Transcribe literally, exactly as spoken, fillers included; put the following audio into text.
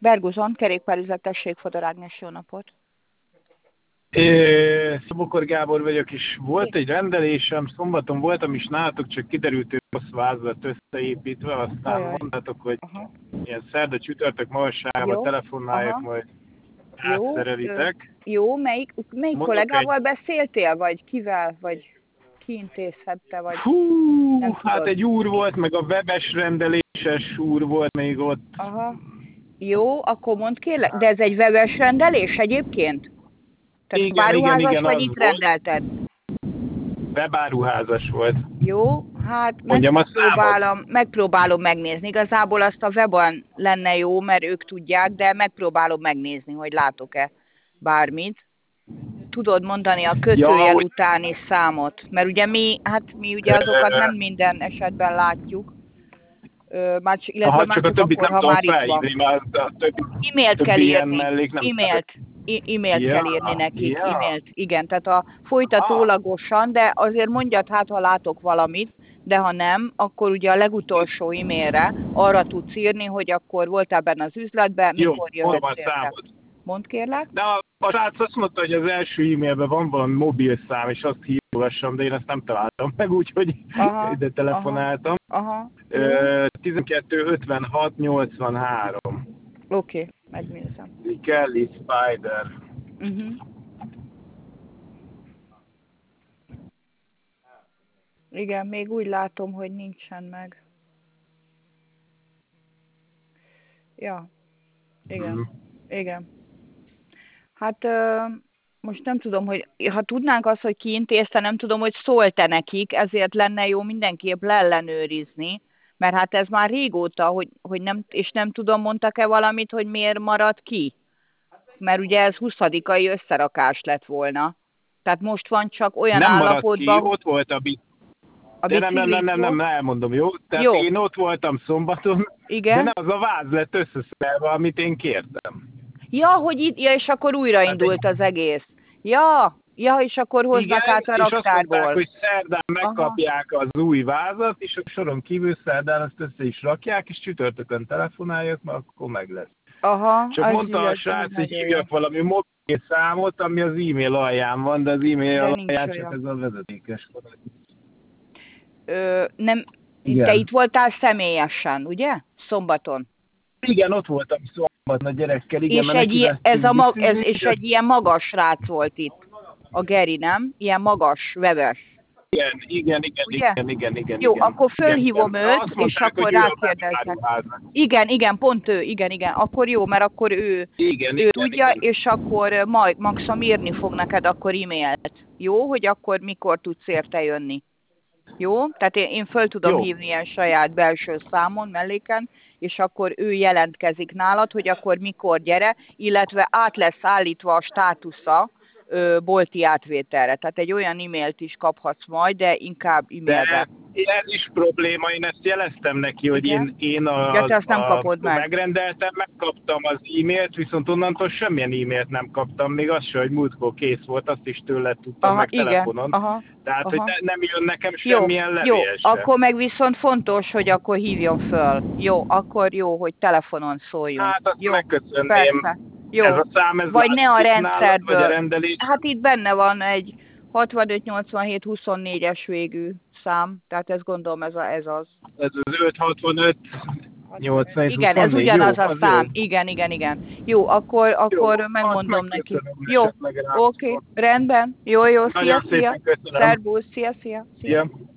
Berguzon, kerékpárüzlet, tessék, Fodor Ágnes, jó napot. É, Szabokor Gábor vagyok, és volt egy rendelésem, szombaton voltam is nálatok, csak kiderült, hogy rossz vázlat összeépítve, aztán Ajaj. mondtátok, hogy Aha. ilyen szerda csütörtök magasságban Jó. telefonáljak, Aha. majd Jó, ö, átszerelitek. jó, melyik, melyik Mondok kollégával egy... beszéltél, vagy kivel, vagy ki intézhette, vagy Hú, nem hát tudod? egy úr volt, meg a webes rendeléses úr volt még ott. Aha. Jó, akkor mondd kérlek, de ez egy webes rendelés egyébként? Tehát Igen, igen, váruházas igen, vagy az itt volt. rendelted? Webáruházas volt. Jó, hát Mondjam a számot? megpróbálom, megpróbálom megnézni. Igazából azt a webon lenne jó, mert ők tudják, de megpróbálom megnézni, hogy látok-e bármit. Tudod mondani a kötőjel Ja, hogy- utáni számot? Mert ugye mi, hát mi ugye azokat nem minden esetben látjuk. Ö, már, c- illetve Aha, már csak a csak többit akkor, nem ha tudom már itt van. felhívni, mert a többi, E-mailt kell többi ilyen írni. mellék nem E-mailt. E- e-mailt Ja, kell írni nekik. ja. E-mailt. Igen, tehát a folytatólagosan, de azért mondjad, hát ha látok valamit, de ha nem, akkor ugye a legutolsó e-mailre arra tudsz írni, hogy akkor voltál benne az üzletben, Jó, mikor mondom jöhetsz a érte. számot. Mondd kérlek. De a, a srác azt mondta, hogy az első e-mailben van valami mobil szám, és azt hívogassam, de én ezt nem találtam meg, úgyhogy Aha, ide telefonáltam. Aha. Ö, tizenkettő ötvenhat nyolcvanhárom. Oké, okay, megnézem. Kelly Spider. Uh-huh. Igen, még úgy látom, hogy nincsen meg. Ja, igen, Mhm. igen. Hát ö, most nem tudom, hogy ha tudnánk azt, hogy ki intézte, nem tudom, hogy szólt-e nekik, ezért lenne jó mindenképp leellenőrizni, mert hát ez már régóta, hogy, hogy nem, és nem tudom, mondtak-e valamit, hogy miért maradt ki? Mert ugye ez huszadikai összerakás lett volna. Tehát most van csak olyan Nem maradt ki, állapotban, ott volt a bit. a De nem, nem, nem, nem, nem, biciklit, elmondom, jó? Tehát jó. én ott voltam szombaton, Igen? de nem az a váz lett összeszerelve, amit én kértem. Ja, hogy itt, ja, és akkor újraindult az egész. Ja, ja, és akkor hoznak Igen, át a és azt mondták, raktárból. hogy szerdán megkapják az új vázat, és a soron kívül szerdán azt össze is rakják, és csütörtökön telefonáljak, mert akkor meg lesz. Aha, Csak az mondta így, a az srác, így hogy nagyon jó. hívjak valami mobil számot, ami az e-mail alján van, de az e-mail De nincs alján csak olyan. ez a vezetékes van. Ö, nem, Igen. te itt voltál személyesen, ugye? Szombaton. Igen, ott voltam szombaton a gyerekkel, igen, És mert egy, neki ilyen, ez vettünk a mag, ez, biciklit, és egy ilyen magas srác volt itt. A Geri, nem? Ilyen magas, webes. Igen, igen, igen, Ugye? igen, igen, igen. Jó, igen. akkor fölhívom igen, őt, azt és mondták, akkor hogy ő a rákérdezek. webáruháznak. Igen, igen, pont ő, igen, igen. Akkor jó, mert akkor ő, Igen, ő igen, tudja, igen. és akkor majd maximum írni fog neked akkor e-mailt. Jó, hogy akkor mikor tudsz érte jönni. Jó? Tehát én, én föl tudom Jó. hívni ilyen saját belső számon, melléken, és akkor ő jelentkezik nálad, hogy akkor mikor gyere, illetve át lesz állítva a státusza ö, bolti átvételre. Tehát egy olyan e-mailt is kaphatsz majd, de inkább e-mailbe. De ez is probléma, én ezt jeleztem neki, hogy Igen? én, én a, Ja, te azt nem a, kapod meg. megrendeltem, megkaptam az e-mailt, viszont onnantól semmilyen e-mailt nem kaptam, még az se, hogy múltkor kész volt, azt is tőle tudtam Aha, meg igen, telefonon. aha, Tehát, aha. hogy ne, nem jön nekem Jó, semmilyen jó, levél se. akkor meg viszont fontos, hogy akkor hívjon föl. Jó, akkor jó, hogy telefonon szóljunk. Hát azt Jó, megköszönném. persze. Jó. Ez a szám, ez Vagy ne a látszik nálad, rendszerből. vagy a rendelés? Hát itt benne van egy hatvanöt nyolcvanhét huszonnégyes végű szám, tehát ezt gondolom ez, a, ez az. Ez az öt hatvanöt nyolcvanhét Igen, ez huszonnégy. ugyanaz Jó, a az szám. jó. Igen, igen, igen. Jó, akkor, akkor Jó, megmondom azt neki. megköszönöm, Jó, esetleg rá. oké, rendben. Jó, jó, szia, Nagyon szia. szépen köszönöm. Szervusz, szia, szia. szia. Ja.